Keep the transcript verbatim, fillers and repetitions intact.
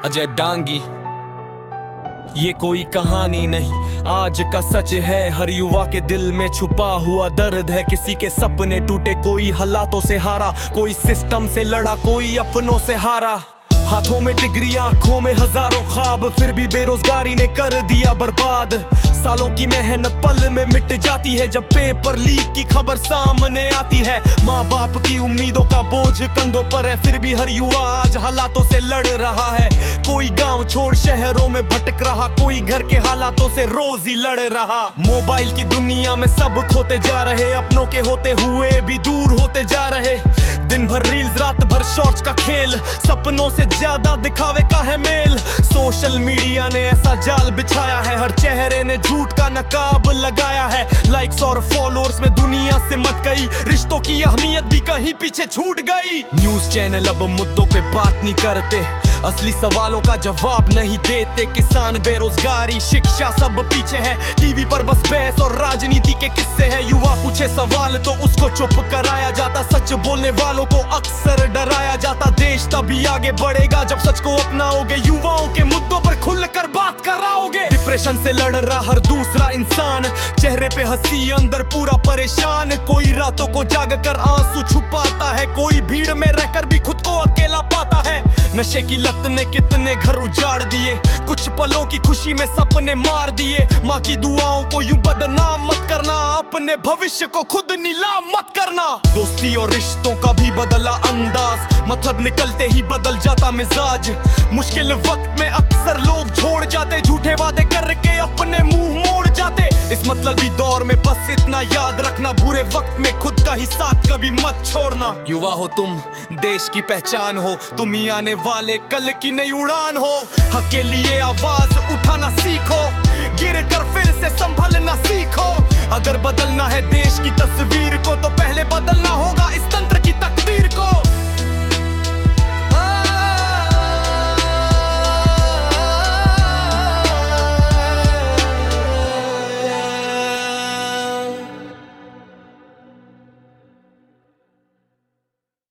अजय डांगी। ये कोई कहानी नहीं, आज का सच है। हर युवा के दिल में छुपा हुआ दर्द है। किसी के सपने टूटे, कोई हालातों से हारा, कोई सिस्टम से लड़ा, कोई अपनों से हारा। हाथों में डिग्री, आंखों में हजारों ख्वाब, फिर भी बेरोजगारी ने कर दिया बर्बाद। सालों की मेहनत पल में मिट जाती है जब पेपर लीक की खबर सामने आती है। माँ बाप की उम्मीदों का बोझ कंधों पर है, फिर भी हर युवा आज हालातों से लड़ रहा है। कोई गांव छोड़ शहरों में भटक रहा, कोई घर के हालातों से रोज ही लड़ रहा। मोबाइल की दुनिया में सब खोते जा रहे, अपनों के होते हुए भी दूर होते जा रहे। दिन भर रील्स, रात भर शॉर्ट्स का खेल, सपनों से ज्यादा दिखावे का है मेल। सोशल मीडिया ने ऐसा जाल बिछाया है, हर चेहरे ने झूठ का नकाब लगाया है। लाइक्स और फॉलोअर्स में दुनिया सिमट गई, रिश्तों की अहमियत भी कहीं पीछे छूट गई। न्यूज़ चैनल अब मुद्दों पे बात नहीं करते, असली सवालों का जवाब नहीं देते। किसान, बेरोजगारी, शिक्षा सब पीछे है, टीवी पर बस बहस और राजनीति के किस्से हैं। युवा पूछे सवाल तो उसको चुप कराया जाता, सच बोलने वालों को अक्सर डराया जाता। देश तभी आगे बढ़ेगा जब सच को अपनाओगे, युवाओं के मुद्दों पर खुलकर बात कराओगे। डिप्रेशन से लड़ रहा हर दूसरा इंसान, चेहरे पे हंसी अंदर पूरा परेशान। कोई रातों को जाग कर आंसू छुपाता है, कोई भीड़ में रहकर भी खुद को अकेला पाता है। नशे की लत ने कितने घर उजाड़ दिए, कुछ पलों की खुशी में सपने मार दिए। माँ की दुआओं को यूं बदनाम मत करना, अपने भविष्य को खुद नीलाम मत करना। दोस्ती और रिश्तों का भी बदला अंदाज, मतलब निकलते ही बदल जाता मिजाज। मुश्किल वक्त में अक्सर लोग छोड़ जाते, झूठे वादे करके अपने मुंह मोड़ जाते। इस मतलबी दौर में बस इतना याद रखना, बुरे वक्त में खुद का ही साथ कभी मत छोड़ना। युवा हो तुम, देश की पहचान हो, तुम ही आने वाले कल की नई उड़ान हो। हक के लिए आवाज उठाना सीखो, गिर कर फिर से संभलना सीखो। अगर बदलना है देश की तस्वीर को तो पहले